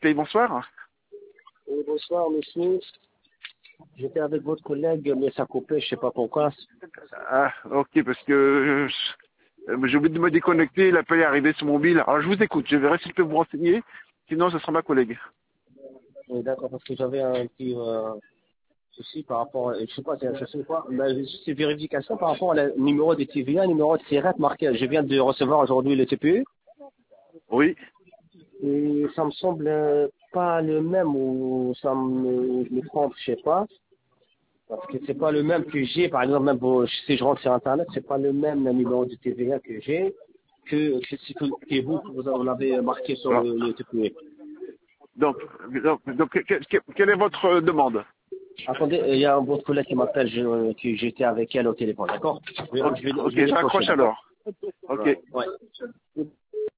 TPI, bonsoir. Bonsoir, monsieur. J'étais avec votre collègue, mais ça coupait, je sais pas pourquoi. Ah, ok, parce que j'ai oublié de me déconnecter, l'appel est arrivé sur mon mobile. Alors je vous écoute, je verrai si je peux vous renseigner, sinon ce sera ma collègue. D'accord, parce que j'avais un petit souci par rapport, je sais pas, je sais quoi, mais juste une vérification par rapport au numéro de TVA, numéro de SIRET marqué. Je viens de recevoir aujourd'hui le TPE, Oui. et ça me semble pas le même, ou je me trompe, je sais pas. Parce que c'est pas le même que j'ai, par exemple, même si je rentre sur Internet, c'est pas le même numéro de TVA que j'ai que vous, que vous l'avez marqué sur Alors, le TPE. donc, quelle est votre demande? Attendez, il y a un autre collègue qui m'appelle, que j'étais avec elle au téléphone, d'accord? Ok, Je ok, vais je décrocher, raccroche d'accord? alors. Ok. Ouais. Ouais.